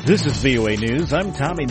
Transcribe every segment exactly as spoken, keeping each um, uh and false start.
This is V O A News. I'm Tommy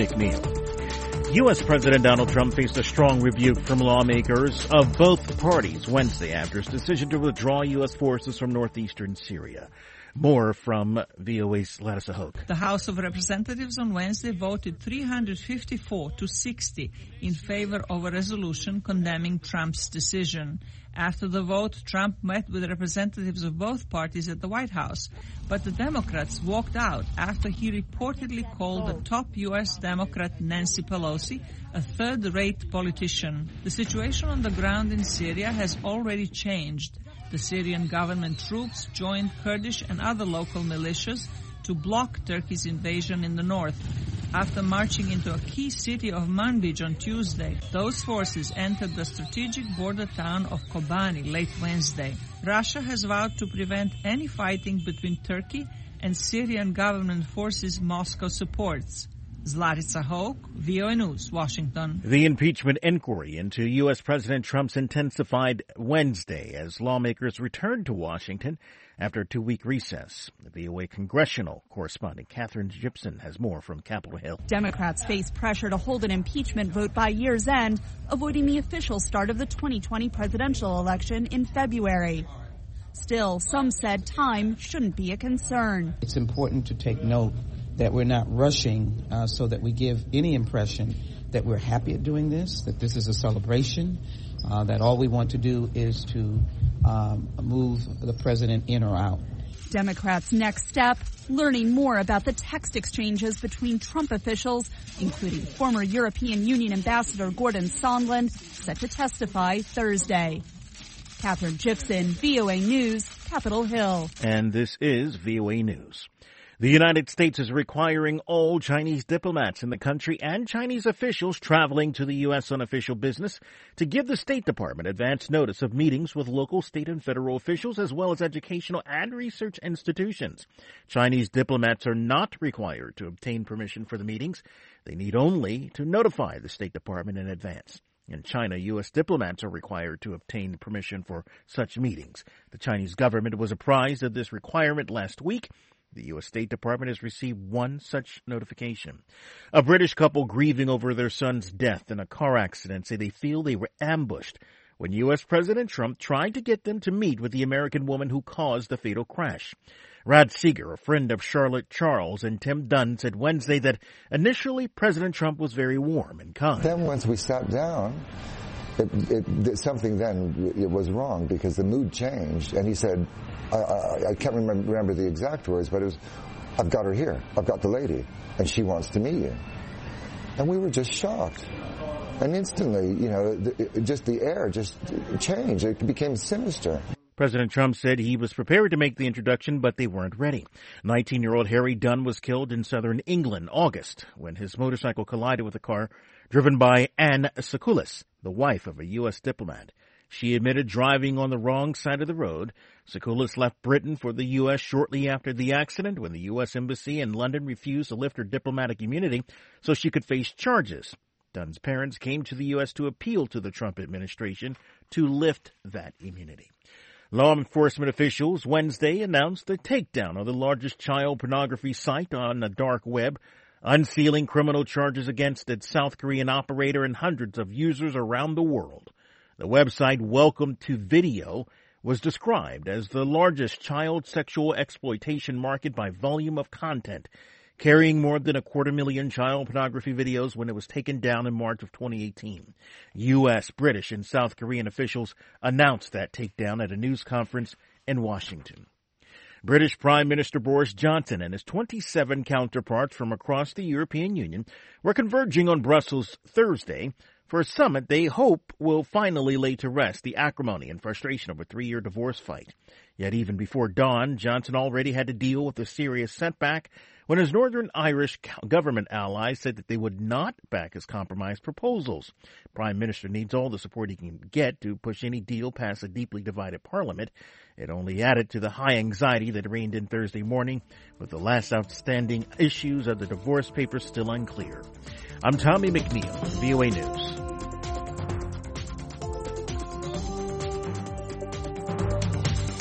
McNeil. U S. President Donald Trump faced a strong rebuke from lawmakers of both parties Wednesday after his decision to withdraw U S forces from northeastern Syria. More from V O A's Larissa Hogue. The House of Representatives on Wednesday voted three hundred fifty-four to sixty in favor of a resolution condemning Trump's decision. After the vote, Trump met with representatives of both parties at the White House, but the Democrats walked out after he reportedly called the top U S. Democrat Nancy Pelosi a third-rate politician. The situation on the ground in Syria has already changed. The Syrian government troops joined Kurdish and other local militias to block Turkey's invasion in the north. After marching into a key city of Manbij on Tuesday, those forces entered the strategic border town of Kobani late Wednesday. Russia has vowed to prevent any fighting between Turkey and Syrian government forces Moscow supports. Larissa Hogue, V O A News, Washington. The impeachment inquiry into U S. President Trump's intensified Wednesday as lawmakers returned to Washington after a two-week recess. The V O A congressional correspondent Katherine Gibson has more from Capitol Hill. Democrats face pressure to hold an impeachment vote by year's end, avoiding the official start of the twenty twenty presidential election in February. Still, some said time shouldn't be a concern. It's important to take note that we're not rushing uh, so that we give any impression that we're happy at doing this, that this is a celebration, uh, that all we want to do is to um, move the president in or out. Democrats' next step, learning more about the text exchanges between Trump officials, including former European Union Ambassador Gordon Sondland, set to testify Thursday. Katherine Gibson, V O A News, Capitol Hill. And this is V O A News. The United States is requiring all Chinese diplomats in the country and Chinese officials traveling to the U S on official business to give the State Department advance notice of meetings with local, state, and federal officials as well as educational and research institutions. Chinese diplomats are not required to obtain permission for the meetings. They need only to notify the State Department in advance. In China, U S diplomats are required to obtain permission for such meetings. The Chinese government was apprised of this requirement last week. The U S. State Department has received one such notification. A British couple grieving over their son's death in a car accident say they feel they were ambushed when U S. President Trump tried to get them to meet with the American woman who caused the fatal crash. Rad Seeger, a friend of Charlotte Charles and Tim Dunn, said Wednesday that initially President Trump was very warm and kind. Then once we sat down, it, it, something then it was wrong because the mood changed, and he said, I, I, I can't remember, remember the exact words, but it was, I've got her here. I've got the lady, and she wants to meet you. And we were just shocked. And instantly, you know, the, just the air just changed. It became sinister. President Trump said he was prepared to make the introduction, but they weren't ready. nineteen-year-old Harry Dunn was killed in southern England August when his motorcycle collided with a car driven by Anne Sekulis, the wife of a U S diplomat. She admitted driving on the wrong side of the road. Sekulis left Britain for the U S shortly after the accident when the U S Embassy in London refused to lift her diplomatic immunity so she could face charges. Dunn's parents came to the U S to appeal to the Trump administration to lift that immunity. Law enforcement officials Wednesday announced the takedown of the largest child pornography site on the dark web, unsealing criminal charges against its South Korean operator and hundreds of users around the world. The website Welcome to Video was described as the largest child sexual exploitation market by volume of content, carrying more than a quarter million child pornography videos when it was taken down in March of twenty eighteen. U S, British, and South Korean officials announced that takedown at a news conference in Washington. British Prime Minister Boris Johnson and his twenty-seven counterparts from across the European Union were converging on Brussels Thursday for a summit they hope will finally lay to rest the acrimony and frustration of a three-year divorce fight. Yet even before dawn, Johnson already had to deal with a serious setback when his Northern Irish government allies said that they would not back his compromise proposals. Prime Minister needs all the support he can get to push any deal past a deeply divided parliament. It only added to the high anxiety that reigned in Thursday morning, with the last outstanding issues of the divorce papers still unclear. I'm Tommy McNeil, V O A News.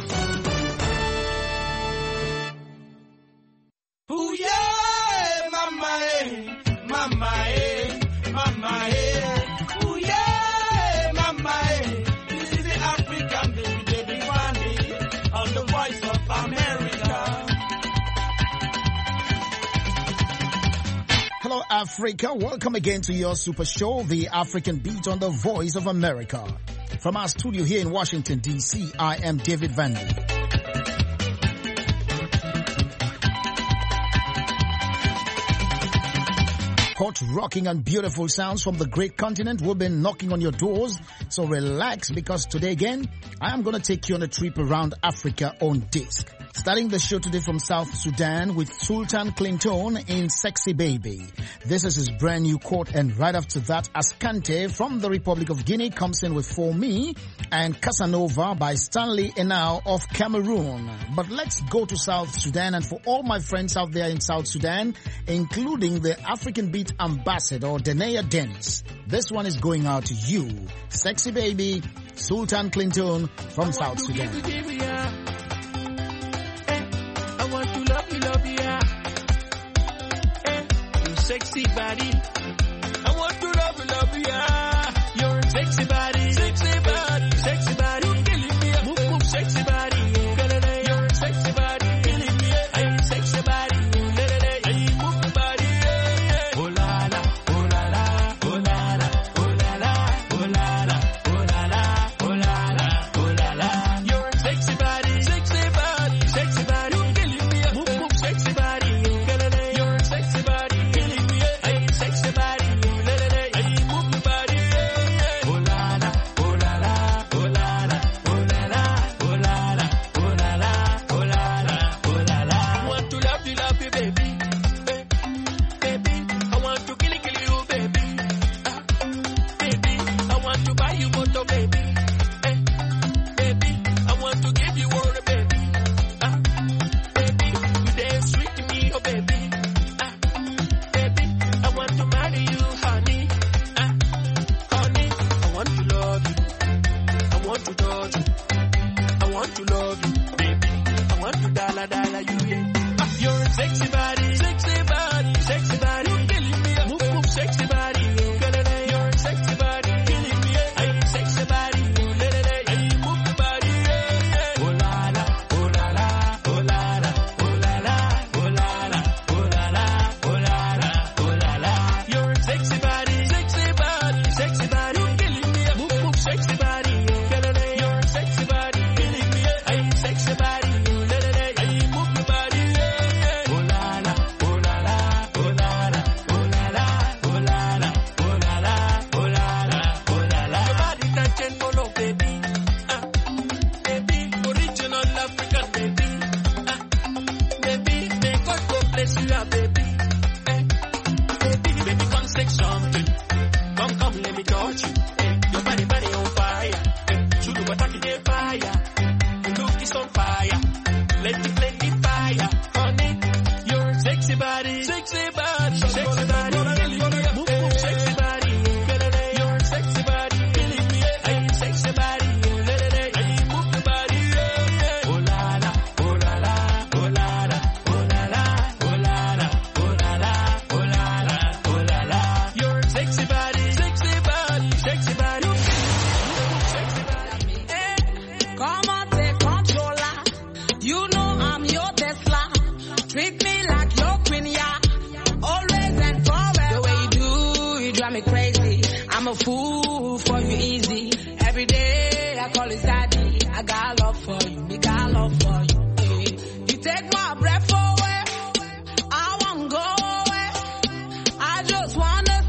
Ooh, yeah, mama. Mama, eh, mama, eh, ooh yeah, mama, eh. This is the African baby, baby Wande, on the Voice of America. Hello, Africa. Welcome again to your super show, The African Beat on the Voice of America. From our studio here in Washington, D C, I am David Vandy. Hot, rocking and beautiful sounds from the great continent will be knocking on your doors. So relax, because today again, I am going to take you on a trip around Africa on disc. Starting the show today from South Sudan with Sultan Clinton in Sexy Baby. This is his brand new quote, and right after that, Ascante from the Republic of Guinea comes in with For Me, and Casanova by Stanley Enau of Cameroon. But let's go to South Sudan, and for all my friends out there in South Sudan, including the African Beat Ambassador, Denea Dennis, this one is going out to you. Sexy Baby, Sultan Clinton from South Sudan. I want to love you, love you, yeah. Eh, your sexy body. I want to love you, love you, yeah. Your sexy body, sexy body, sexy body. You killing me, move, move, sexy body. Yeah. Your sexy body, killing me. I sexy body. I move the body. Yeah. Oh la la, oh la la, oh la la, oh la la, oh la la, oh la la, oh la la, oh la la. Your sexy body, sexy body, sexy body. Sexy body, your sexy body, killing me. Hey, sexy body, hey, move the body. Oh la la, oh la la, oh la la, oh la la, oh la la, oh la la, oh la la, oh la la. I want to love you, love you, baby, hey, baby. I want to kill, kill you, baby, ah, baby. I want to buy you motor, baby, hey, baby. I want to give you all the baby. Baby, ah, baby, I want to marry you, honey, ah, honey, I want to love you, I want to touch you, I want to love you, baby, I want to dollar, dollar you, yeah. Ah, you're a sexy body, sexy body, sexy body, you're killing me, move, move, sexy body, yeah. You're a sexy body, killing me, yeah. Sexy body, yeah. Move the body, yeah. Oh la la, oh la la, oh la la, oh la la, oh la la. Sexy body, sexy body, sexy body, you're killing me. Move, move, sexy body, you're sexy body, killing me. Hey, sexy body, hey, move the body. Oh la la, oh la la, oh la la, oh la la, oh la la, oh la la, oh la la, oh la la. Your body touching, follow, baby, ah, baby, original African baby, ah, baby, may God go bless you, ah, baby. Say something, come, come, let me touch you. Hey, your body, body on fire. Hey, should do attack it, fire. Your look is on fire. Let it, let it fire, honey. Your sexy body, sexy body, sexy body, move, move, sexy body. Your sexy body, killing me. Hey, sexy body, hey, move the body. Oh la la, oh la la, oh la la, oh la la, oh la la, oh la la, oh la la, oh la la. Your sexy body, sexy body, sexy body, sexy body. Hey, come on, take controller. You know I'm your Tesla. Treat me like your queen, yeah. Always and forever. The way you do, you drive me crazy. I'm a fool for you, easy. Every day I call it daddy. I got love for you, me got love for you. Hey, you take my breath away. I won't go away. I just wanna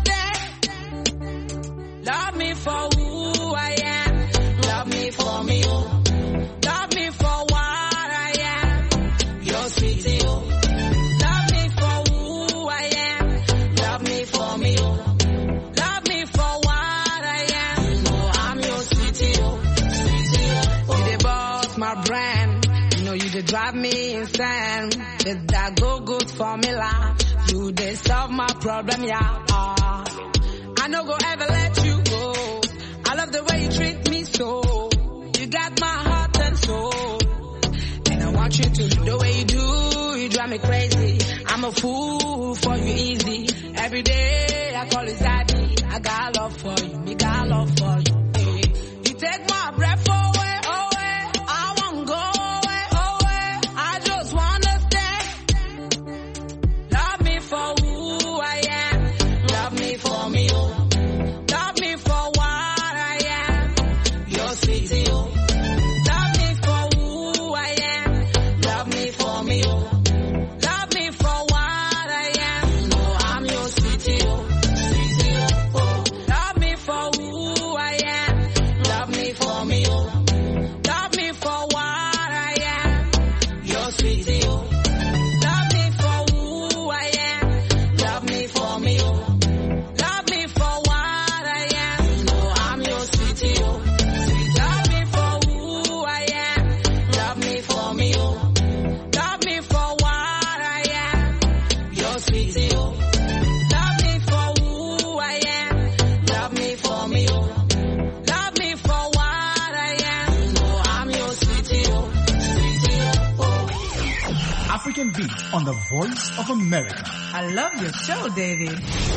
stay. Love me for who I am. Love me for me. Love me for what I am. You're sweetie. Love me for who I am. Love me for me. Love me for what I am. You know I'm your sweetie. Sweetie. You the boss, my brand. You know you just drive me insane. With that go good formula. You they solve my problem, yeah. Uh, I no go ever let you go. I love the way you treat me so. You got my heart and soul. And I want you to, the way you do, you drive me crazy. I'm a fool do for you easy. Every day I call it daddy. I got love for you, me got love for you. Hey. You take my breath away, away. I won't go away, away. I just wanna stay. Love me for who I am. Love me for me, oh. Love me for what I am. You're sweet, oh. Love me for who I am. Love me for me, oh. Love me for what I am. You know I'm your sweetie, oh. Sweetie, oh. Love me for who I am. Love me for me, oh. Love me for what I am. Your sweetie, oh. Love me for who I am. Love me for me, oh. Love me for what I am. You know I'm your sweetie, oh. Sweet. Love me for who I am. Love me for me, oh. Love me for what I am. Your sweetie, oh. Love me for who I am. Love me for me, oh. Love me for what I am. You know I'm your sweetie, oh. Sweetie, oh. African Beat on the Voice of America. I love your show, David.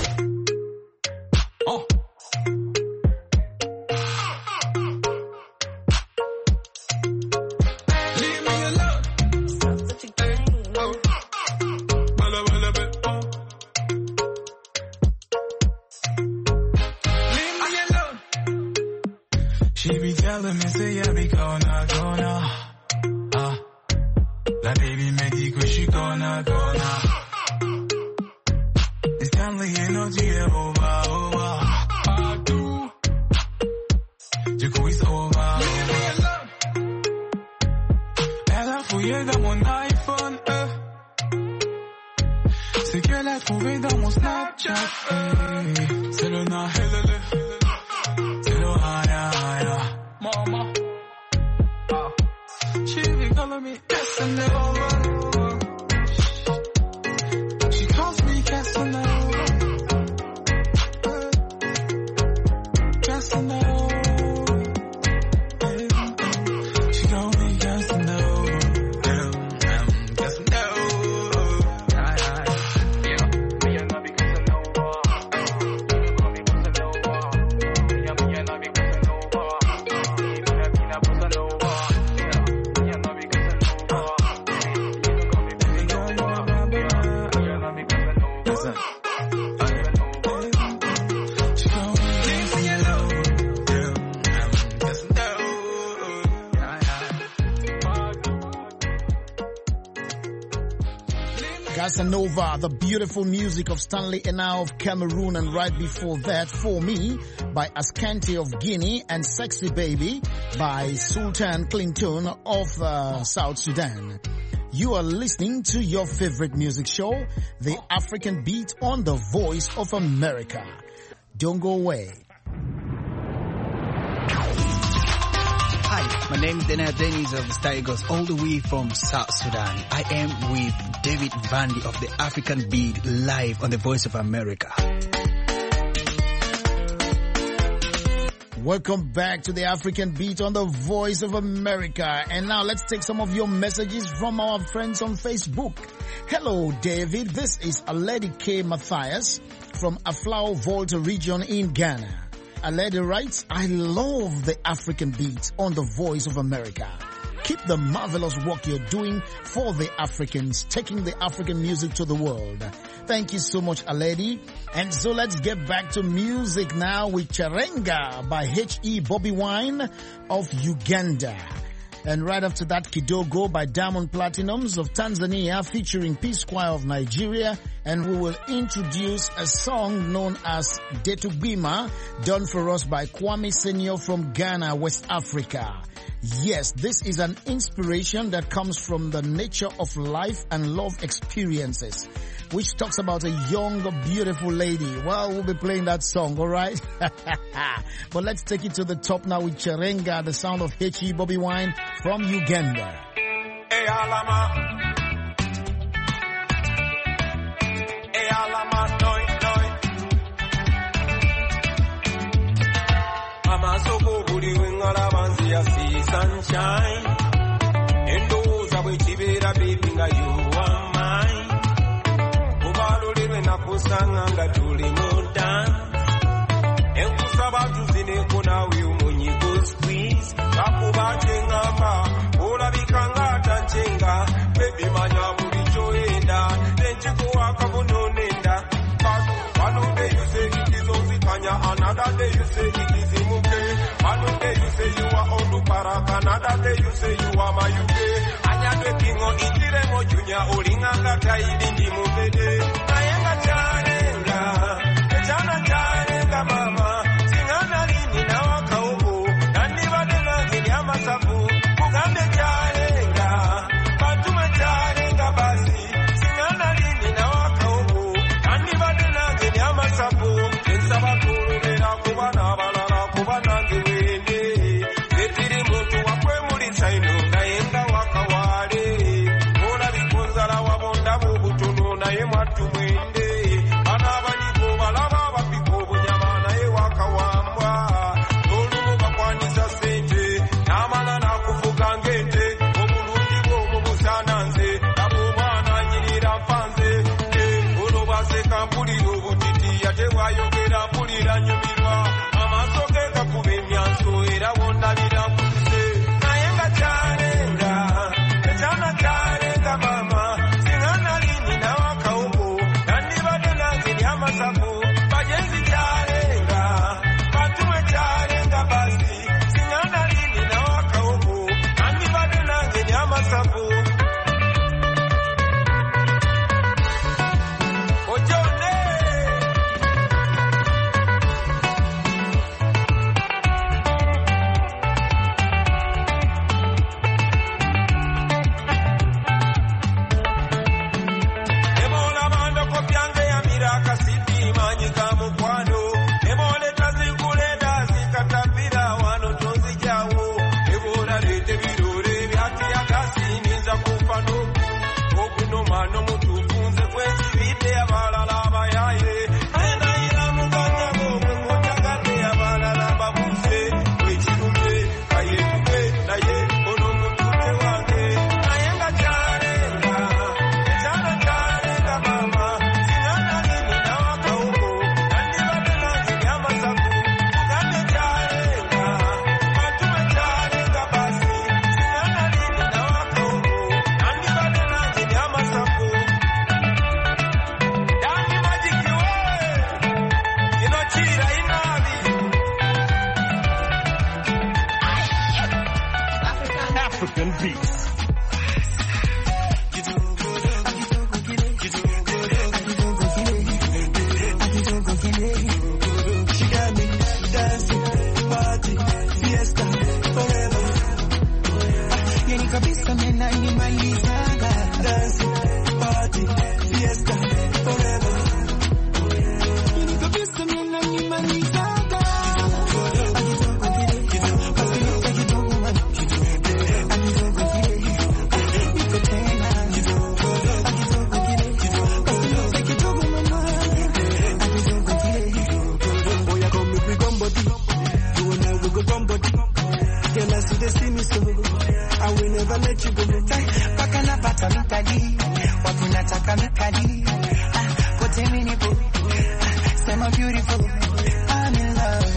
Oh. Leave me alone. Oh. Bala, bala, bala, oh. Leave me alone. She be telling me, say, yeah, be gonna, gonna. Ah. La baby me dit que je suis gonna, gonna. It's Stanley, you know, tu es over, over. Partout. Du coup, it's over. Leave me alone. Elle a fouillé dans mon iPhone, euh. C'est qu'elle a trouvé dans mon Snapchat, eh. C'est le na, helele. C'est le haya, haya. Mama. Ah. She be calling me Casanova. She calls me Casanova. Casanova. She calls me Casanova. Casanova. Yeah, me and I be Casanova. You call me Casanova. Me and I be Casanova. Me and I be Casanova. Casanova, the beautiful music of Stanley Enao of Cameroon, and right before that, For Me by Ascanti of Guinea, and Sexy Baby by Sultan Clinton of uh, South Sudan. You are listening to your favorite music show, The African Beat on the Voice of America. Don't go away. Hi, my name is Daniel Dennis of the Star Eagles, all the way from South Sudan. I am with David Vandy of the African Beat, live on the Voice of America. Welcome back to the African Beat on the Voice of America. And now let's take some of your messages from our friends on Facebook. Hello, David. This is Aledi K. Matthias from Aflao Volta region in Ghana. Aledi writes, I love the African Beat on the Voice of America. Keep the marvelous work you're doing for the Africans, taking the African music to the world. Thank you so much, Aledi. And so let's get back to music now with Charenga by H E Bobby Wine of Uganda. And right after that, Kidogo by Diamond Platinums of Tanzania featuring P Squire of Nigeria. And we will introduce a song known as Detubima, done for us by Kwame Senior from Ghana, West Africa. Yes, this is an inspiration that comes from the nature of life and love experiences, which talks about a young, beautiful lady. Well, we'll be playing that song, alright? But let's take it to the top now with Charenga, the sound of H E Bobby Wine from Uganda. Hey, Alama. Hey, Alama, noi, noi. Mama, so go, booty, wing, alabanzi, I see sunshine. And those are which you baby, you are mine. Ubalo, live kusanga nga tuli mu dance. Enkusaba tuzine kunawe umunyigo squeeze. Kakuba chengamba, olabika nga tanchenga. Baby manya buli choenda, nenchikuwa kabunonenda. But one day you say it is Ozikanya, another day you say it is Imuke. One day you say you are Oduparaka, another day you say you are Mayuke. Anyadwe kingo itiremo junya, olinganga taidi ndimubede. Nayenga chanenga, echana chanenga mama. Singana lini na waka ubu, nani badena gini amasabu. Kugambe chanenga, batume chanenga basi. Singana lini na waka ubu, nani badena gini amasabu. Insaba kurubera kubana balala kubana ngiwende. Zetiri muntu wakwe muri saino, nayenga waka wale. Ola bikunzala wabonda bubutunu na ye mwatu mwende. Bana baniko balaba bapiko bunyama na ye waka wambwa. Olumu bakwanisa sente, namana na kufuga ngete. Obulungi bwo busananze, nabo mwana nyirira mpanze. Olo baseka mpulira obutiti, yate bwayogera mpulira nyumirwa. Amasoke gakuba emyanso era wondabira kuse. Nayenga chanenga, echana chanenga mama. Singana lini na waka ubu, nani badena gini amasabu. Bajenzi chanenga, batume chanenga basi. Singana lini na waka ubu, nani badena gini amasabu. Ojone. Ebola mando kopyange ya miraka siti manyika mukwano. Ebole tazikule dazi katapira wano tozi jawo. Ebola lete birore byati ya kasi niza kufano. Okuno mano mutufunze kwezi bide ya balala bayaye. Ena ila muganya gogo kutagate ya balala babuse. Kwechirume kaye kuke naye ono mutute wange. Nayenga chanenga, echana chanenga mama. Singana lini na waka uko, nani badena gini amasabu. Kugane chanenga, batume chanenga basi. Singana lini na waka uko, nani badena gini amasabu. Dani majiki we, inochira inabi. African beats. She got me dancing, party, fiesta, forever. Yani kabisa mena nimalizaga. Dancing, party, fiesta, forever. Yani kabisa mena nimalizaga. Niko tena. Oya come make we come body. You and I we go come body. Girl, I see they see me so. I will never let you go. Paka na pata mikali, watu nataka mikali. Ah, kote minipo, ah, sema beautiful. I'm in love.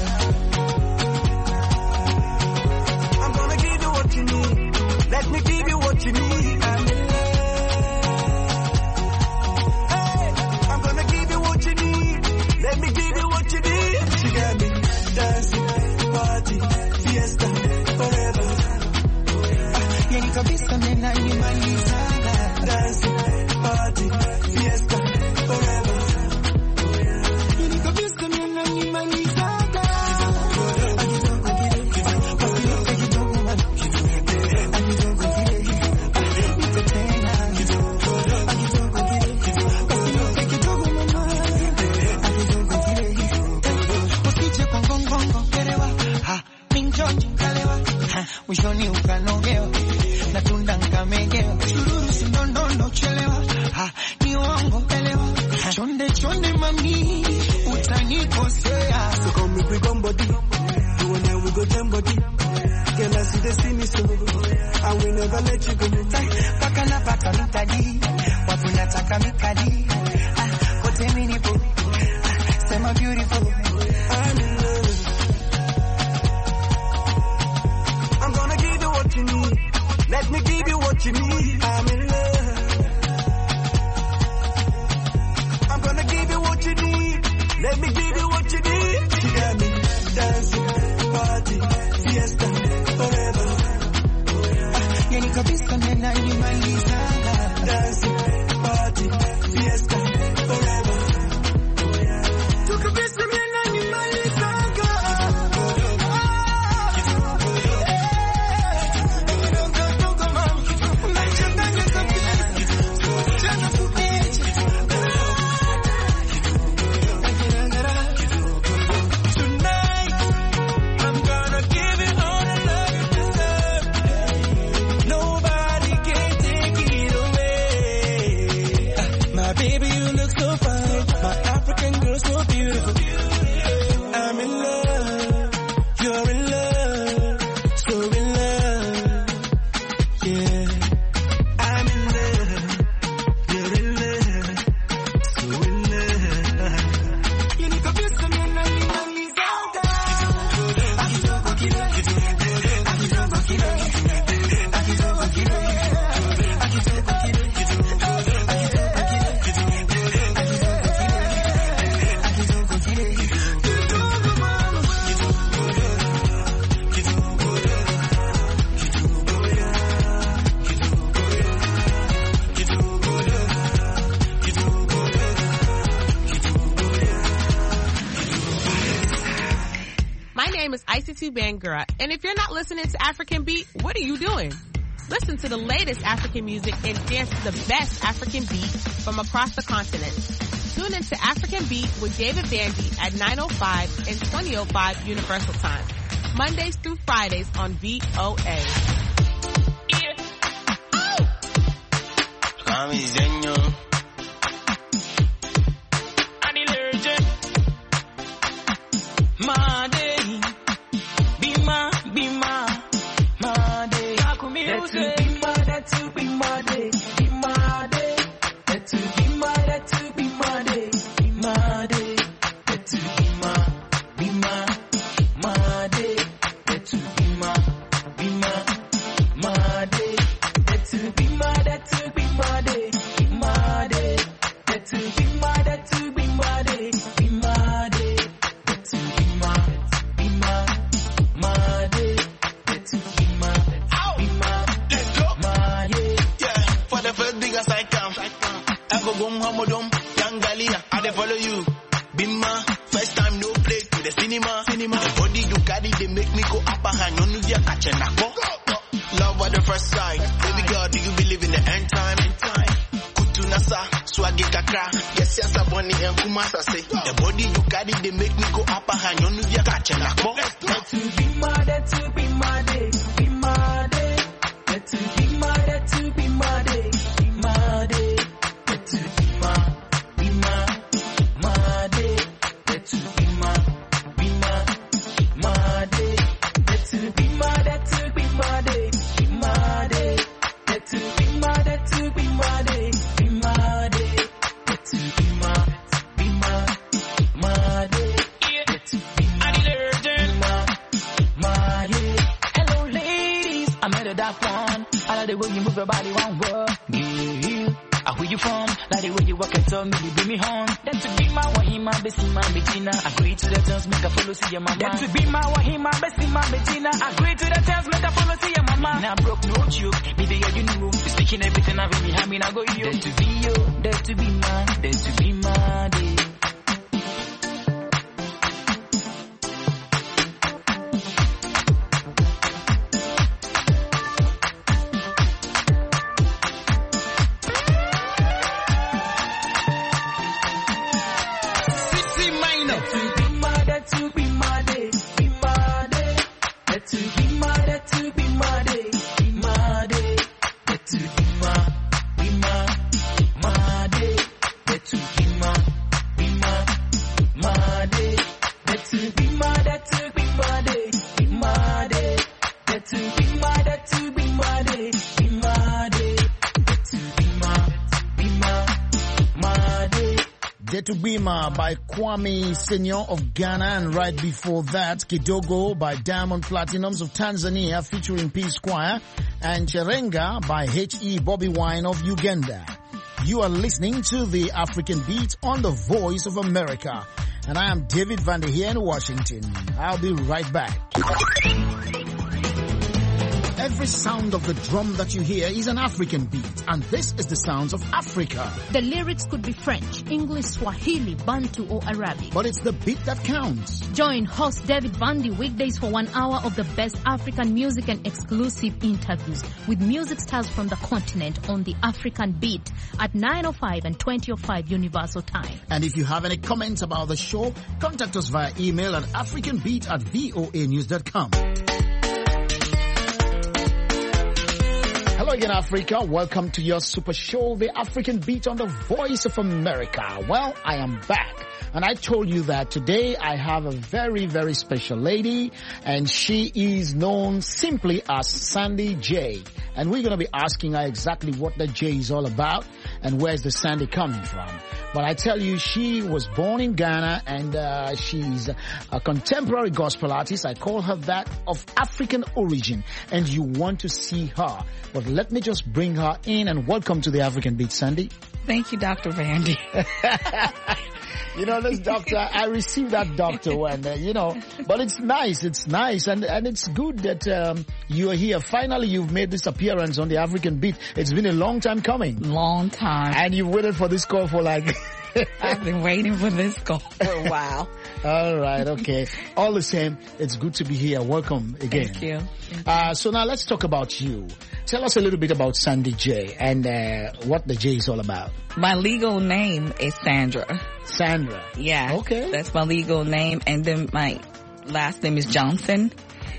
I'm gonna give you what you need. Let me give you what you need. I'm in love. Hey, I'm gonna give you what you need. Let me give you what you need. She got me dancing, party, fiesta, forever. Yani kabisa mena nimalizaga. Dancing, party, fiesta, forever. Yani kabisa mena nimalizaga. Niko tena. Usije kwa ngongongo kerewa. Ha, minjonji kalewa. Ha, mwishoni ukanogewa. Natunda nkamegewa. Shururu sindondondo chelewa. Ha, ni uongo elewa. Chonde chonde mami, utanikosea. So come make we come body. You and I we go jam body. Girl, I see they see me so. I will never let you go. Paka na pata mikali, watu nataka mikali. Ah, kote mini kabisa mena nimalizanga. Dancing, party, fiesta, forever. Tu kabisa mena nimalizanga. Baby, you look so fine. My African girl so beautiful. I'm in love. You're in love. So in love. Yeah. I'm in love. You're in love. So in love. You need to be some in love. Bangura. And if you're not listening to African Beat, what are you doing? Listen to the latest African music and dance to the best African beat from across the continent. Tune into African Beat with David Vandy at nine oh five and twenty oh five Universal Time. Mondays through Fridays on V O A. Detubima by Kwame Senior of Ghana, and right before that, Kidogo by Diamond Platinums of Tanzania featuring P Squire, and Cherenga by H E Bobby Wine of Uganda. You are listening to the African Beat on the Voice of America, and I am David Vander here in Washington. I'll be right back. Every sound of the drum that you hear is an African beat, and this is the sounds of Africa. The lyrics could be French, English, Swahili, Bantu, or Arabic. But it's the beat that counts. Join host David Vandy weekdays for one hour of the best African music and exclusive interviews with music stars from the continent on the African Beat at nine oh five and twenty oh five Universal Time. And if you have any comments about the show, contact us via email at africanbeat at voa news dot com. Hello again, Africa. Welcome to your super show, The African Beat on the Voice of America. Well, I am back. And I told you that today I have a very, very special lady, and she is known simply as Sandy J. And we're going to be asking her exactly what the J is all about and where's the Sandy coming from. But I tell you, she was born in Ghana, and uh, she's a contemporary gospel artist. I call her that, of African origin, and you want to see her. But let me just bring her in, and welcome to the African Beat, Sandy. Thank you, Doctor Vandy. You know, this doctor, I received that doctor when, uh, you know, but it's nice, it's nice, and, and it's good that um, you are here. Finally, you've made this appearance on the African Beat. It's been a long time coming. Long time. And you've waited for this call for like... I've been waiting for this call for a while. All right, okay. All the same, it's good to be here. Welcome again. Thank you. Uh, so now let's talk about you. Tell us a little bit about Sandy J and uh, what the J is all about. My legal name is Sandra. Sandra. Yeah. Okay. That's my legal name, and then my last name is Johnson.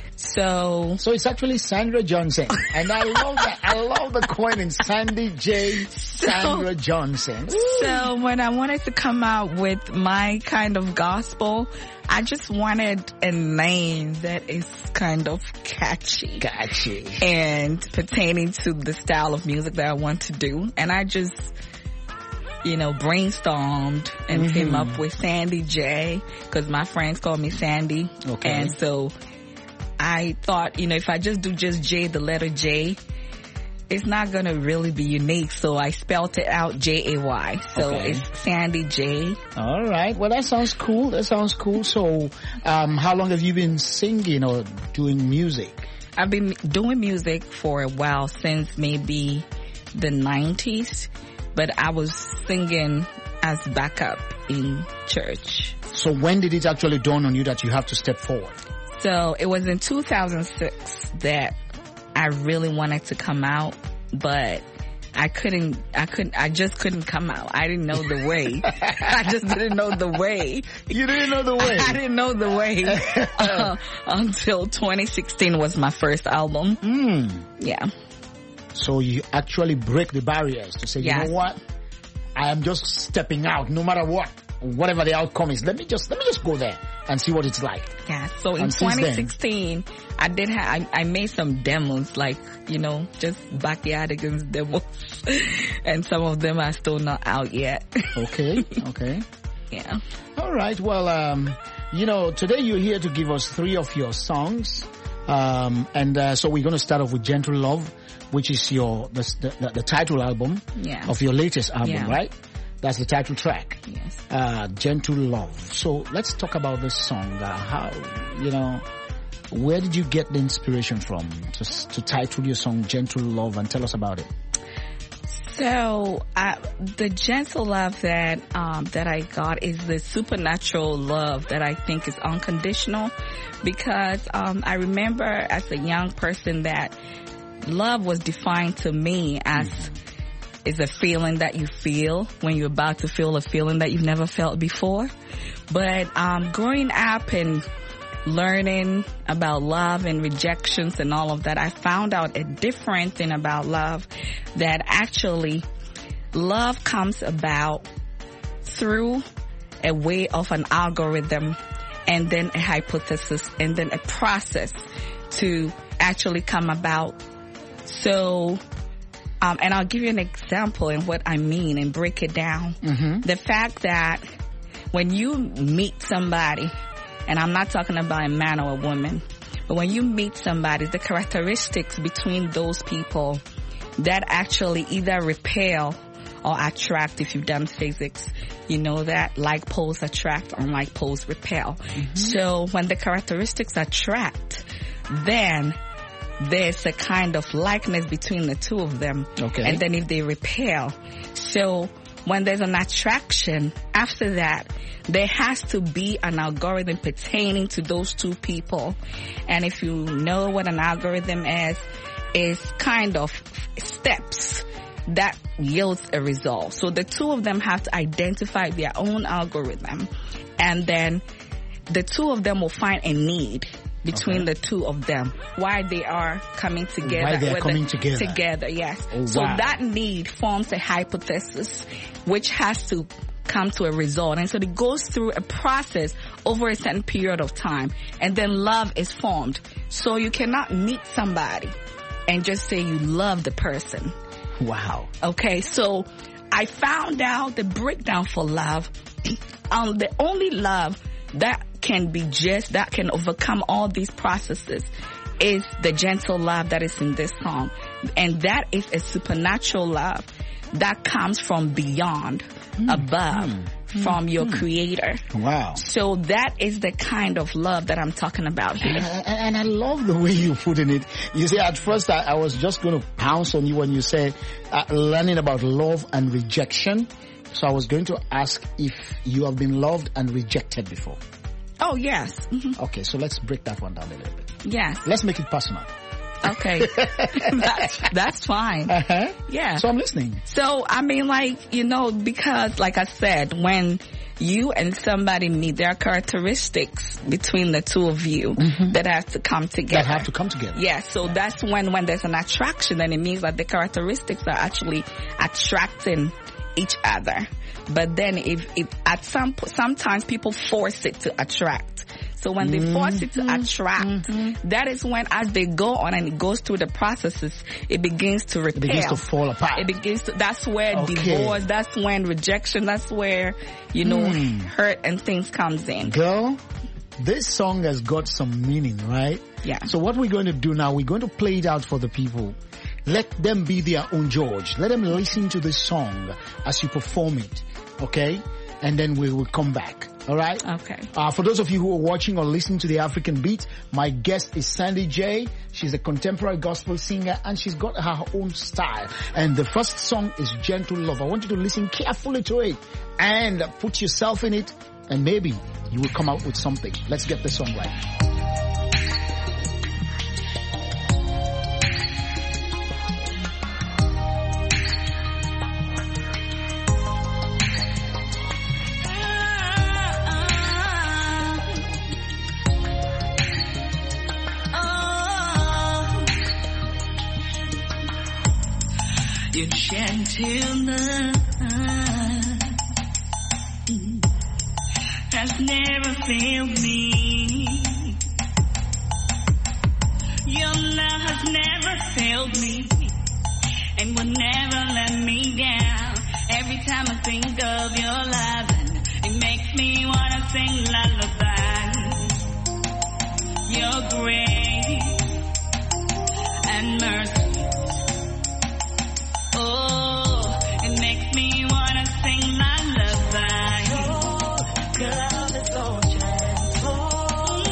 So, so it's actually Sandra Johnson, and I love that. I love the coin in Sandy J. Sandra so, Johnson. Ooh. So when I wanted to come out with my kind of gospel, I just wanted a name that is kind of catchy, catchy, and pertaining to the style of music that I want to do. And I just, you know, brainstormed and mm-hmm. came up with Sandy J, because my friends call me Sandy, okay. And so I thought, you know, if I just do just J, the letter J, it's not going to really be unique. So I spelled it out J A Y. So okay. It's Sandy J. All right. Well, that sounds cool. That sounds cool. So um, how long have you been singing or doing music? I've been doing music for a while, since maybe the nineties. But I was singing as backup in church. So when did it actually dawn on you that you have to step forward? So it was in two thousand six that I really wanted to come out, but I couldn't, I couldn't, I just couldn't come out. I didn't know the way. I just didn't know the way. You didn't know the way? I didn't know the way uh, until twenty sixteen was my first album. Mm. Yeah. So you actually break the barriers to say, yes. You know what? I am just stepping out no matter what. Whatever the outcome is, let me just let me just go there and see what it's like. Yeah. So in and twenty sixteen, I did have I, I made some demos, like, you know, just backyardigans demos, and some of them are still not out yet. Okay. Okay. Yeah. All right. Well, um, you know, today you're here to give us three of your songs, um, and uh, so we're going to start off with "Gentle Love," which is your the the, the title album yeah. of your latest album, yeah. right? That's the title track. Yes. Uh, Gentle Love. So let's talk about this song. Uh, how, you know, where did you get the inspiration from to, to title your song Gentle Love, and tell us about it? So, uh, the gentle love that, um, that I got is the supernatural love that I think is unconditional, because, um, I remember as a young person that love was defined to me as mm-hmm. is a feeling that you feel when you're about to feel a feeling that you've never felt before. But um growing up and learning about love and rejections and all of that, I found out a different thing about love, that actually love comes about through a way of an algorithm, and then a hypothesis, and then a process to actually come about. So Um, and I'll give you an example in what I mean and break it down. Mm-hmm. The fact that when you meet somebody, and I'm not talking about a man or a woman, but when you meet somebody, the characteristics between those people that actually either repel or attract, if you've done physics, you know that like poles attract, unlike poles repel. Mm-hmm. So when the characteristics attract, then there's a kind of likeness between the two of them. Okay. And then if they repel. So when there's an attraction, after that, there has to be an algorithm pertaining to those two people. And if you know what an algorithm is, it's kind of steps that yields a result. So the two of them have to identify their own algorithm, and then the two of them will find a need between okay. the two of them, why they are coming together. Why they are coming together. Together, yes. Oh, so wow. that need forms a hypothesis, which has to come to a result. And so it goes through a process over a certain period of time, and then love is formed. So you cannot meet somebody and just say you love the person. Wow. Okay, so I found out the breakdown for love. Um, the only love that can be just, that can overcome all these processes is the gentle love that is in this song. And that is a supernatural love that comes from beyond, mm. above, mm. from your mm. creator. Wow. So that is the kind of love that I'm talking about here. And, and I love the way you put in it. You see, at first I, I was just going to pounce on you when you said uh, learning about love and rejection. So I was going to ask if you have been loved and rejected before. Oh, yes. Mm-hmm. Okay, so let's break that one down a little bit. Yes. Let's make it personal. Okay. that's, that's fine. Uh-huh. Yeah. So I'm listening. So, I mean, like, you know, because, like I said, when you and somebody meet, there are characteristics between the two of you mm-hmm. that have to come together. That have to come together. Yeah, so yeah. that's when, when there's an attraction, then it means that the characteristics are actually attracting each other. But then if, if at some, sometimes people force it to attract. So when they force it to attract, mm-hmm. that is when, as they go on and it goes through the processes, it begins to repel. It begins to fall apart. It begins to, that's where okay. divorce, that's when rejection, that's where, you know, mm. hurt and things comes in. Girl, this song has got some meaning, right? Yeah. So what we're going to do now, we're going to play it out for the people. Let them be their own judge. Let them listen to this song as you perform it, okay? And then we will come back. All right? Okay. Uh, for those of you who are watching or listening to the African Beat, my guest is Sandy J. She's a contemporary gospel singer and she's got her own style. And the first song is Gentle Love. I want you to listen carefully to it and put yourself in it, and maybe you will come out with something. Let's get the song right. Your gentleness has never failed me. Your love has never failed me and will never let me down. Every time I think of your love, it makes me wanna sing lullaby. Your grace and mercy. Oh, it makes me wanna sing lullaby. Your love is so gentle.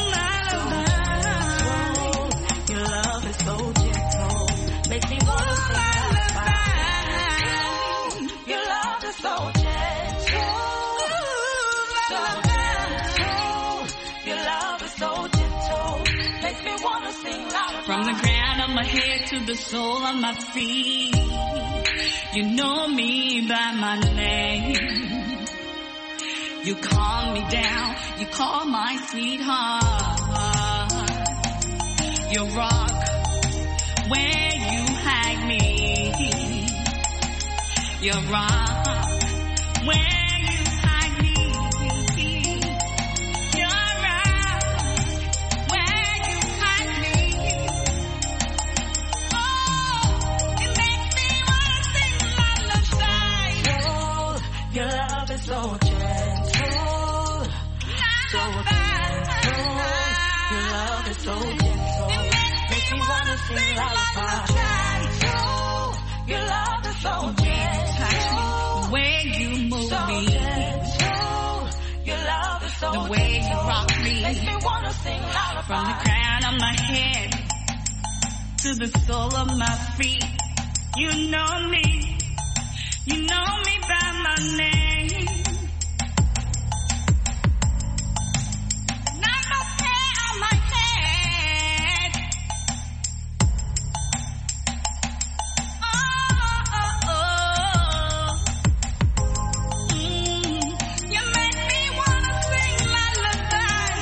Lullaby. Your love is so gentle. Makes me wanna sing lullaby. Your love is so gentle. So gentle. Your love is so gentle. Makes me wanna sing lullaby. From the crown of my head to the sole of my feet. You know me by my name. You calm me down. You call my sweetheart. You rock where you hide me. You rock where you hide me. You rock where you hide me. Oh, it makes me wanna sing lullaby. Your love is so gentle, so gentle. Your love is so gentle, makes me wanna sing lullaby. Your love is so gentle, the way you move so me, gentle. Your love is so the way gentle. You rock me, makes me wanna sing lullaby. From the crown of my head to the sole of my feet. You know me, you know me by my name. Not no hair on my head. Oh, oh, oh. Mm. You make me wanna sing lullaby.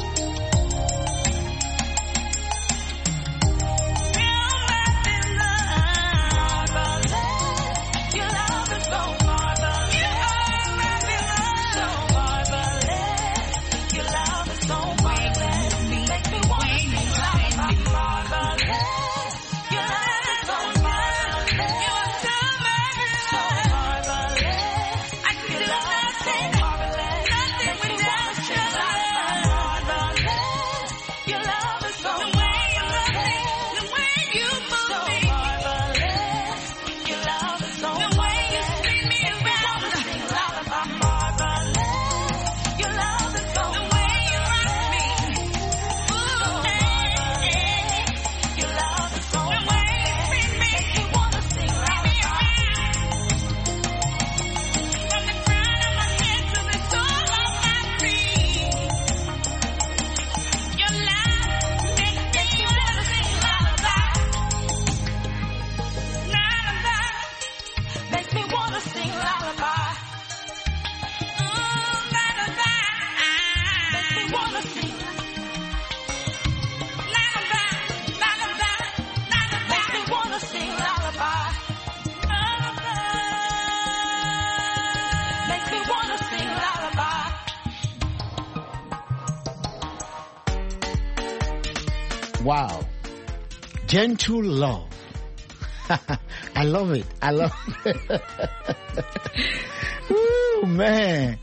Your love is so marvelous. You are marvelous. So marvelous. Your love is so marvelous. Make me wanna sing like marvelous. Your love is so marvelous. You are so marvelous. So marvelous. I can do nothing, nothing without your love. Marvelous. Your love is so marvelous. The way you move me, marvelous. Your love is so the way you spin me around, sing lullaby, marvelous. Your love is so the way you rock me, ooh, hey, hey. Your love is so the way you spin me, make me wanna sing lullaby. From the crown of my head to the sole of my feet, your love makes me wanna sing lullaby. Lullaby. Makes me wanna sing lullaby. Ooh, lullaby. Makes me wanna sing lullaby, lullaby, lullaby. Makes me wanna sing lullaby. Lullaby. Makes me wanna sing lullaby. Wow. Gentle love. I love it. I love it. Ooh, man.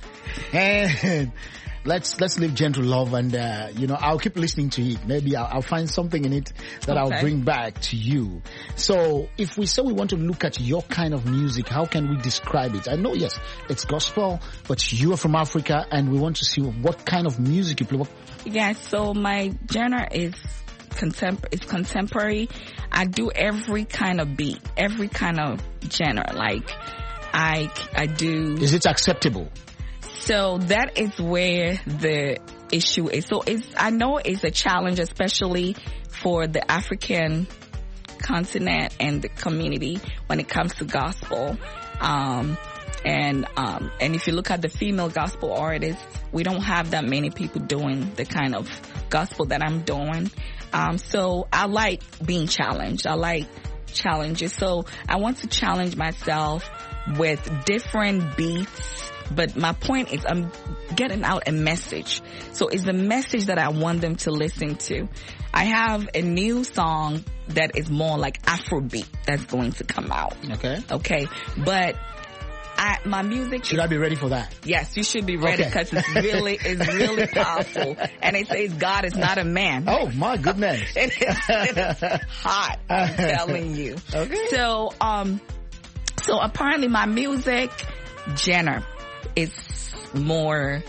And let's let's leave gentle love, and uh, you know, I'll keep listening to it. Maybe I'll, I'll find something in it that Okay. I'll bring back to you. So if we say we want to look at your kind of music, how can we describe it? I know, yes, it's gospel, but you are from Africa, and we want to see what kind of music you play. What- Yeah, so my genre is contem- is contemporary. I do every kind of beat, every kind of genre. Like I I do. Is it acceptable? So that is where the issue is. So it's, I know it's a challenge, especially for the African continent and the community when it comes to gospel. Um, and, um, and if you look at the female gospel artists, we don't have that many people doing the kind of gospel that I'm doing. Um, so I like being challenged. I like challenges. So I want to challenge myself with different beats. But my point is I'm getting out a message. So it's the message that I want them to listen to. I have a new song that is more like Afrobeat that's going to come out. Okay. Okay. But I, my music. Should I be ready for that? Yes, you should be ready Okay. because it's really, it's really powerful. And it says God is not a man. Oh my goodness. it, is, it is hot. I'm telling you. Okay. So, um, so apparently my music genre is more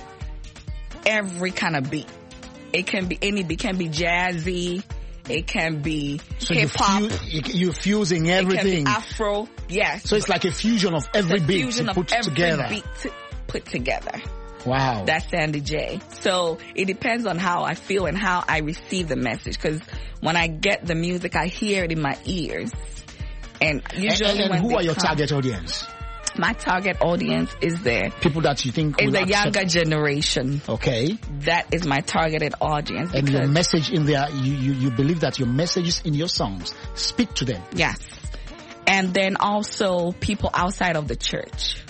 every kind of beat. It can be any, it can be jazzy. It can be So hip hop. you fu- you- you're fusing It everything. can be Afro. Yes. So it's like a fusion of every It's a beat fusion to of put every together. beat to put together. Wow. That's Sandy J. So it depends on how I feel and how I receive the message. Because when I get the music, I hear it in my ears. And usually and, and when who they are your come- target audience? My target audience is the People that you think is will the accept- younger generation. Okay. That is my targeted audience. And your because- message in there, you, you, you believe that your messages in your songs speak to them. Yes. And then also people outside of the church.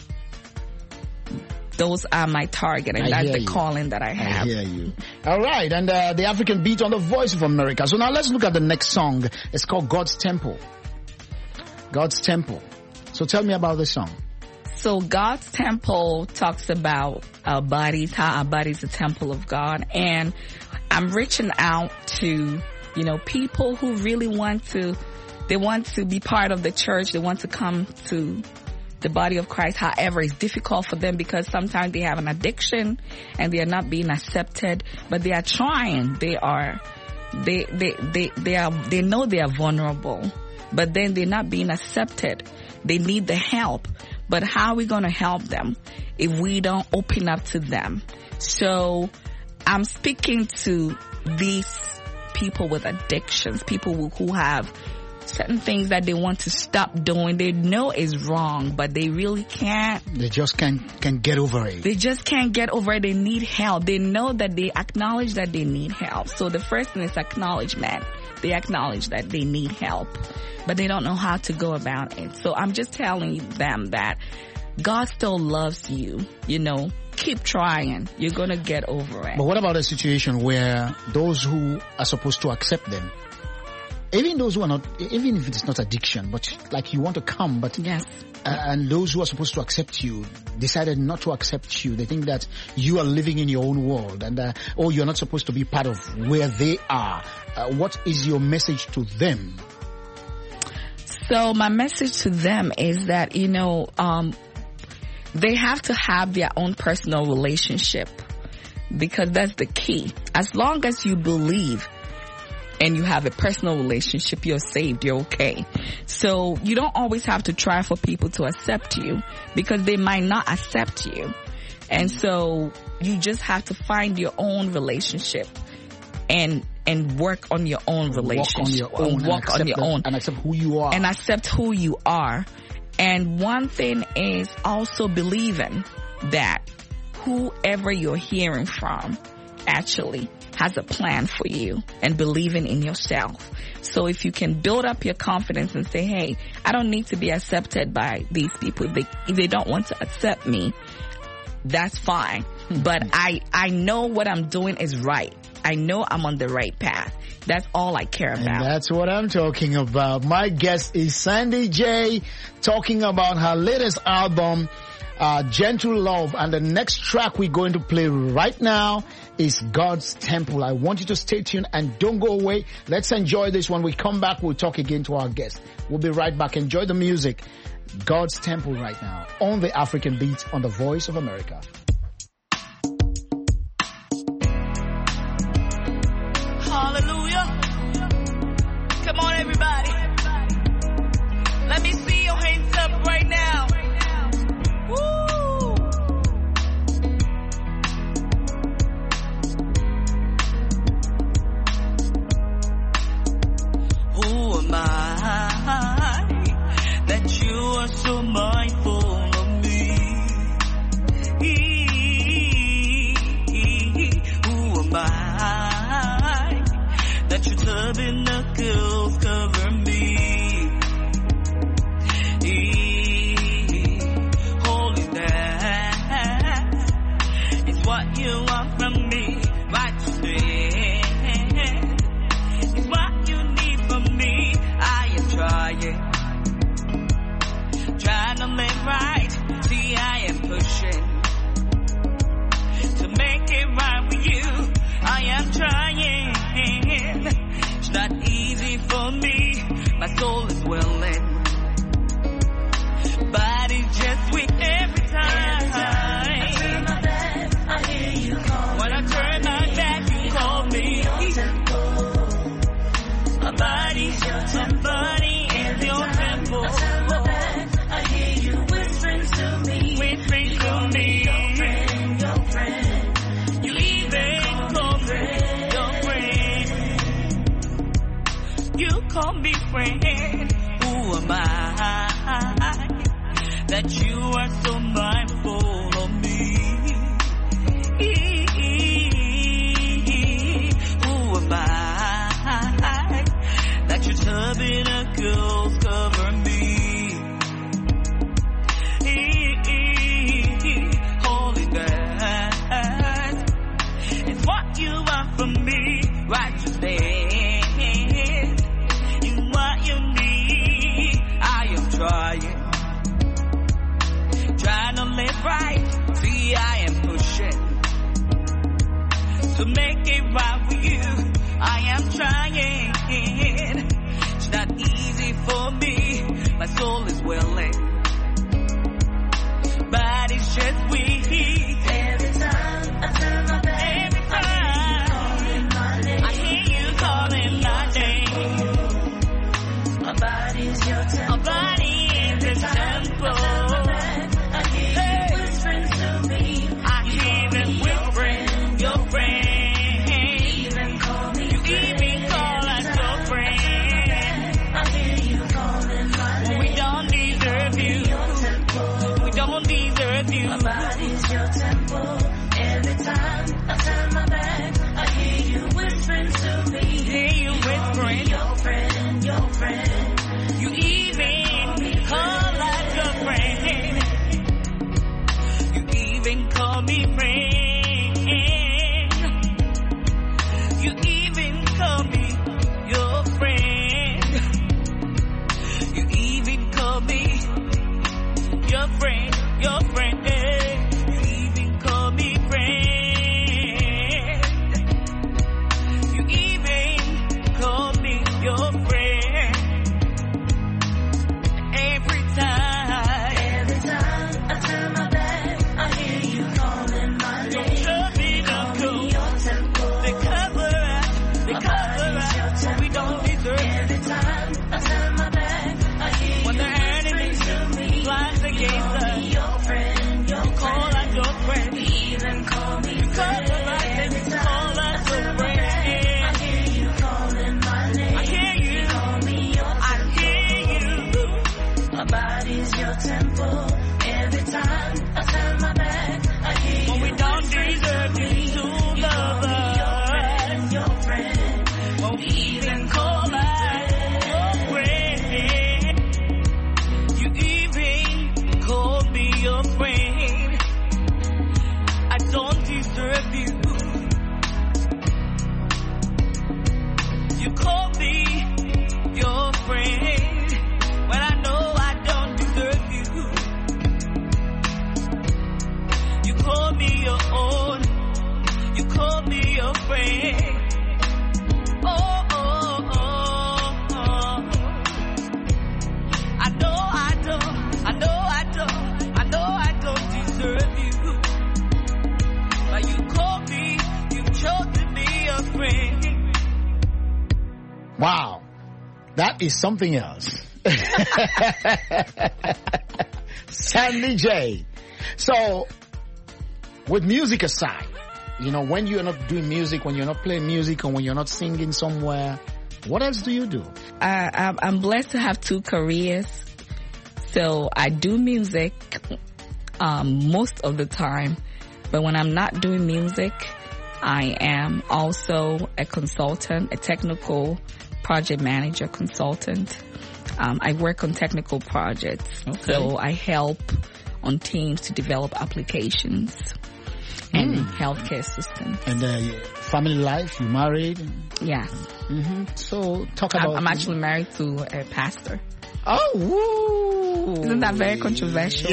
Those are my target, and I that's hear the you. calling that I have. I hear you. All right, and uh, the African beat on the Voice of America. So now let's look at the next song. It's called God's Temple. God's Temple. So tell me about this song. So God's temple talks about our bodies, how our body's a temple of God. And I'm reaching out to, you know, people who really want to, they want to be part of the church. They want to come to the body of Christ. However, it's difficult for them because sometimes they have an addiction and they are not being accepted, but they are trying. They are, They, they, they, they are, they know they are vulnerable, but then they're not being accepted. They need the help. But how are we going to help them if we don't open up to them? So I'm speaking to these people with addictions, people who, who have certain things that they want to stop doing. They know is wrong, but they really can't. They just can't, can't get over it. They just can't get over it. They need help. They know that they acknowledge that they need help. So the first thing is acknowledgement. They acknowledge that they need help, but they don't know how to go about it. So I'm just telling them that God still loves you. You know, keep trying. You're going to get over it. But what about a situation where those who are supposed to accept them, even those who are not, even if it's not addiction, but like you want to come, but yes. Uh, and those who are supposed to accept you decided not to accept you. They think that you are living in your own world and, uh, or you're not supposed to be part of where they are. Uh, what is your message to them? So my message to them is that, you know, um, they have to have their own personal relationship, because that's the key. As long as you believe and you have a personal relationship, you're saved, you're okay. So you don't always have to try for people to accept you, because they might not accept you. And so you just have to find your own relationship and and work on your own relationship. Walk on your own. Walk on your the, own. And accept who you are. And accept who you are. And one thing is also believing that whoever you're hearing from actually has a plan for you, and believing in yourself. So if you can build up your confidence and say, hey, I don't need to be accepted by these people. If they, if they don't want to accept me, that's fine. But I, I know what I'm doing is right. I know I'm on the right path. That's all I care about. And that's what I'm talking about. My guest is Sandy J, talking about her latest album, Uh, Gentle Love. And the next track we're going to play right now is God's Temple. I want you to stay tuned and don't go away. Let's enjoy this. When we come back, we'll talk again to our guest. We'll be right back. Enjoy the music. God's Temple right now on the African Beat on the Voice of America. Hallelujah. Come on, everybody. Let me see your hands up right now. Woo! Who am I that you are so mindful of me? Who am I that your tabernacles cover me? What you want from me, righteousness is what you need from me. I am trying, trying to live right. See, I am pushing to make it right with you. I am trying. It's not easy for me. My soul is willing, but it's just weak every time. Every time I turn my back, I hear you call. When I turn my back, you call me. My body's your temple. My body is your temple. I turn my back, I hear you whispering to me. Whispering to me. Your friend, your friend. You even call me your friend. You call me friend. Who am I that you are so mindful of me? Who am I that your tabernacles cover me? Holiness is what you want from me. Righteousness is what you need. I am trying, trying to live right. See, I am pushing to make it right with you. I am trying. It's not easy for me. My soul is willing, but it's just weak. Every time I turn my back, every time I hear you call call me your friend. Oh, oh, oh, oh. I know I don't, I know I don't, I know I don't deserve you. But you call me, you've chosen me a friend. Wow. That is something else. Sandy J. So, with music aside, you know, when you're not doing music, when you're not playing music, or when you're not singing somewhere, what else do you do? I, I'm, I'm blessed to have two careers. So I do music um, most of the time, but when I'm not doing music, I am also a consultant, a technical project manager consultant. Um, I work on technical projects, okay. So I help on teams to develop applications and Mm. healthcare systems. And uh, family life, you married? Yes. Mm-hmm. So talk I'm, about... I'm actually married to a pastor. Oh, woo! Isn't that very controversial?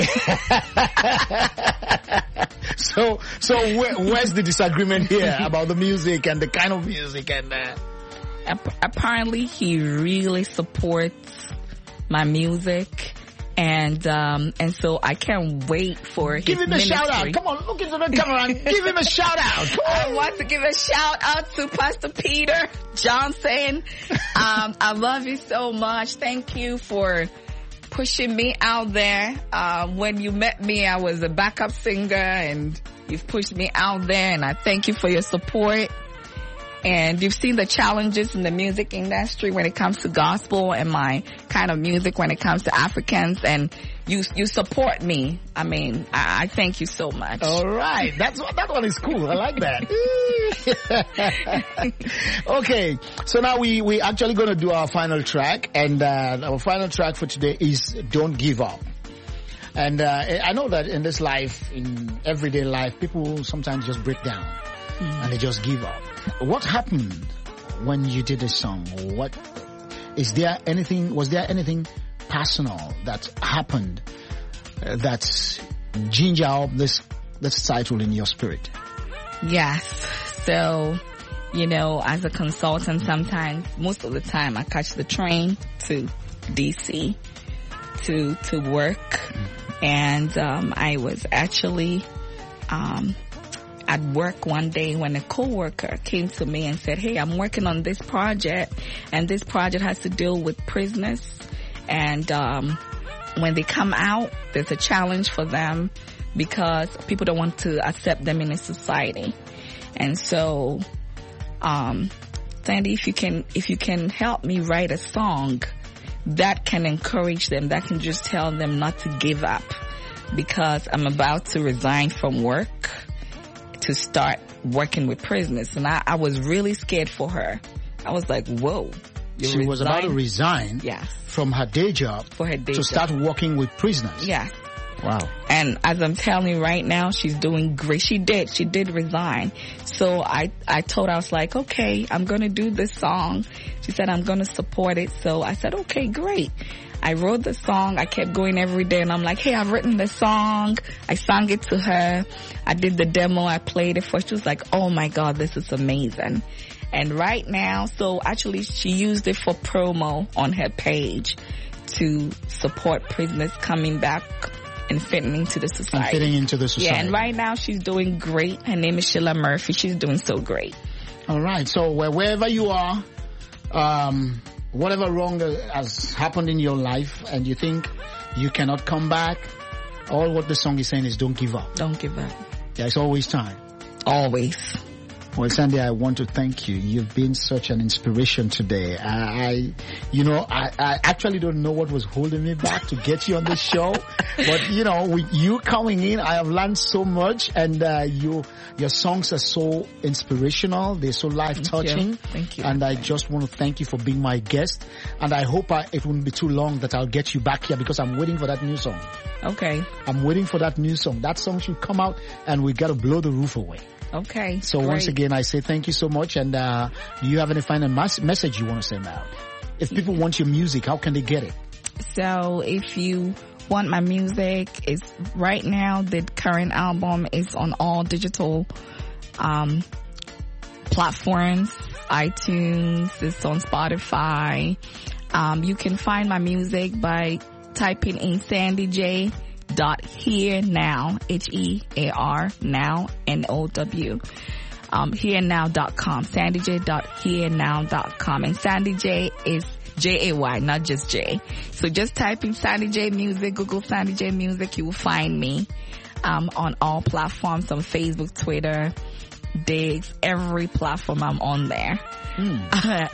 so, so where, where's the disagreement here about the music and the kind of music and uh... Apparently, he really supports my music, and um, and so I can't wait for his Give him ministry. a shout out. Come on, look into the camera and give him a shout out. I want to give a shout out to Pastor Peter Johnson. Um, I love you so much. Thank you for pushing me out there. Uh, when you met me, I was a backup singer, and you've pushed me out there, and I thank you for your support. And you've seen the challenges in the music industry when it comes to gospel and my kind of music when it comes to Africans, and you you support me. I mean, I, I thank you so much. All right, that's that one is cool. I like that. Okay, so now we we actually going to do our final track, and uh, our final track for today is "Don't Give Up." And uh, I know that in this life, in everyday life, people sometimes just break down mm. and they just give up. What happened when you did this song? What is there anything? Was there anything personal that happened uh, that ginger up this this title in your spirit? Yes. So, you know, as a consultant, sometimes most of the time I catch the train to D C to to work, mm-hmm. and um, I was actually. Um, at work one day when a coworker came to me and said, hey, I'm working on this project, and this project has to deal with prisoners, and um when they come out, there's a challenge for them because people don't want to accept them in a society. And so um Sandy, if you can if you can help me write a song that can encourage them, that can just tell them not to give up, because I'm about to resign from work to start working with prisoners, and I, I was really scared for her. I was like, whoa. She resign? was about to resign yes. from her day job for her day to job. start working with prisoners. Yeah. Wow. And as I'm telling you right now, she's doing great. She did. She did resign. So I, I told her, I was like, okay, I'm going to do this song. She said, I'm going to support it. So I said, okay, great. I wrote the song. I kept going every day, and I'm like, hey, I've written the song. I sang it to her. I did the demo. I played it for her. She was like, oh my God, this is amazing. And right now, so actually she used it for promo on her page to support prisoners coming back and fitting into the society. And fitting into the society. Yeah, and right now she's doing great. Her name is Sheila Murphy. She's doing so great. All right. So wherever you are, um, whatever wrong has happened in your life and you think you cannot come back, all what the song is saying is don't give up. Don't give up. There's always time. Always. Well, Sandy, I want to thank you. You've been such an inspiration today. I, I you know, I, I actually don't know what was holding me back to get you on this show. But, you know, with you coming in, I have learned so much. And uh, you, your songs are so inspirational. They're so life-touching. Thank you. Thank you. And I just want to thank you for being my guest. And I hope I, it won't be too long that I'll get you back here, because I'm waiting for that new song. Okay. I'm waiting for that new song. That song should come out and we got to blow the roof away. Okay. So great. Once again, I say thank you so much. And uh, do you have any final mas- message you want to send out? If people want your music, how can they get it? So if you want my music, it's right now the current album is on all digital um platforms. iTunes, it's on Spotify. Um, you can find my music by typing in Sandy J dot here now, H E A R now, N O W. Um, here now dot com, sandy j dot here now dot com. And Sandy J is J A Y, not just J. So just type in Sandy J Music, Google Sandy J Music, you will find me, um, on all platforms, on Facebook, Twitter, Diggs, every platform I'm on there. Mm.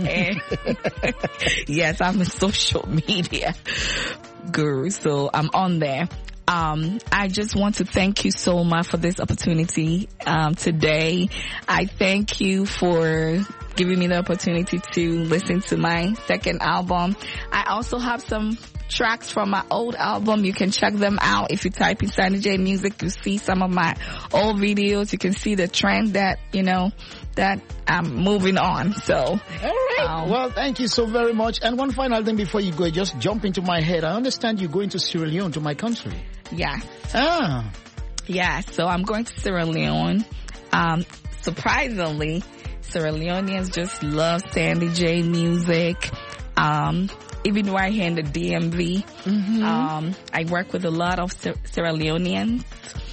and yes, I'm a social media guru, so I'm on there. Um, I just want to thank you so much for this opportunity, um, today. I thank you for giving me the opportunity to listen to my second album. I also have some tracks from my old album. You can check them out. If you type in Sandy J Music, you see some of my old videos. You can see the trend that, you know, that I'm moving on. So, all right. Um, well, thank you so very much. And one final thing before you go, just jump into my head. I understand you're going to Sierra Leone, to my country. Yeah. Ah. Yeah. So I'm going to Sierra Leone. Um, surprisingly, Sierra Leoneans just love Sandy J Music. Um, even right here in the D M V, mm-hmm. um, I work with a lot of Sierra Leoneans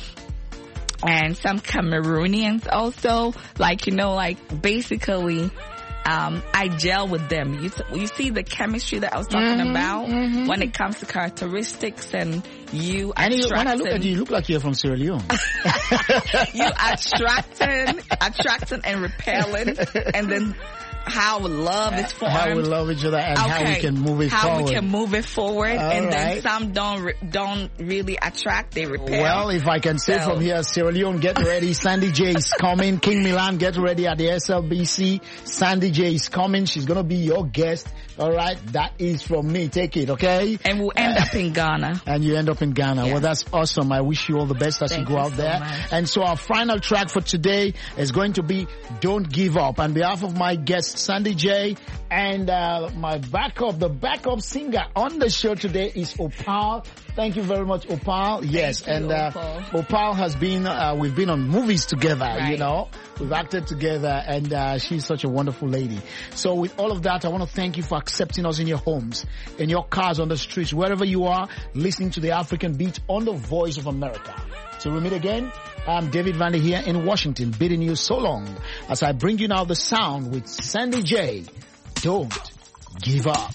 and some Cameroonians also. Like, you know, like basically, um, I gel with them. You, you see the chemistry that I was talking mm-hmm, about mm-hmm. when it comes to characteristics and you and attracting. When I look at you, you look like you're from Sierra Leone. You attracting, attracting and repelling, and then how love is formed. How we love each other and okay. how we can move it how forward. How we can move it forward. All and right. then some don't re- don't really attract, they repel. Well, if I can say so. From here, Sierra Leone, get ready. Sandy J is coming. King Milan, get ready at the S L B C. Sandy J is coming. She's going to be your guest. All right. That is from me. Take it, okay? And we'll end uh, up in Ghana. And you end up in Ghana. Yeah. Well, that's awesome. I wish you all the best as Thank you go you out so there. Much. And so our final track for today is going to be Don't Give Up. On behalf of my guest, Sandy J, and uh, my backup, the backup singer on the show today is Opal. Thank you very much, Opal. Yes, Thank and you, uh, Opal. Opal has been, uh, we've been on movies together, right. you know. We've acted together, and uh, she's such a wonderful lady. So with all of that, I want to thank you for accepting us in your homes, in your cars, on the streets, wherever you are, listening to the African Beat on the Voice of America. So we meet again. I'm David Vandy here in Washington, bidding you so long as I bring you now the sound with Sandy J. Don't give up.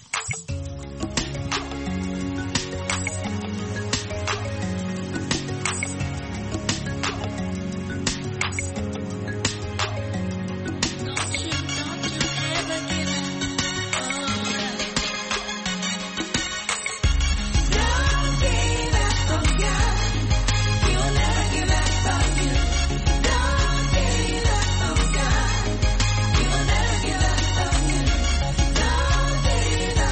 Don't give up.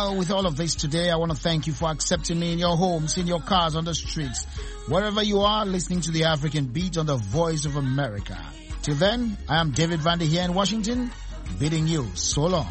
know, with all of this today, I want to thank you for accepting me in your homes, in your cars, on the streets, wherever you are, listening to the African Beat on the Voice of America. Till then, I am David Vandy here in Washington, bidding you so long.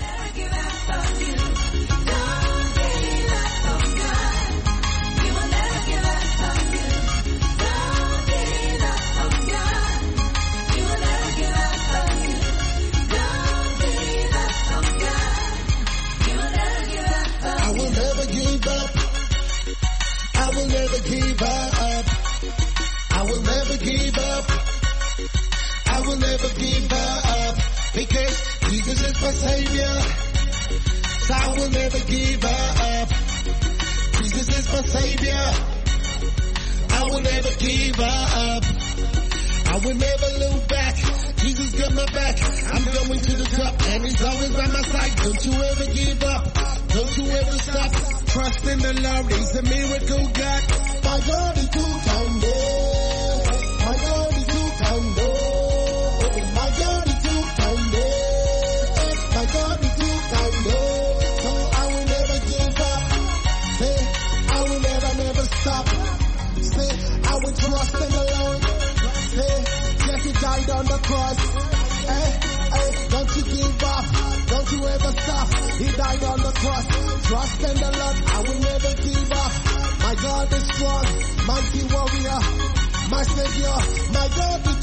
I will never give up. I will never give up. I will never give up. Because Jesus is my Savior. So I will never give up. Jesus is my Savior. I will never give up. I will never look back. Jesus got my back. I'm going to the top and He's always by my side. Don't you ever give up. Don't you ever stop. Trust in the Lord. He's a miracle God. My God is too kind. My God is too kind. My God is too kind. My God is too kind. So I will never give up. Say, I will never, never stop. Say, I will trust in the Lord. Say, yes, He died on the cross. Hey, hey, don't you give up. Don't you ever stop. He died on the cross. Trust in the Lord. I will never give up. My God is strong. Mighty warrior. My Savior. My God is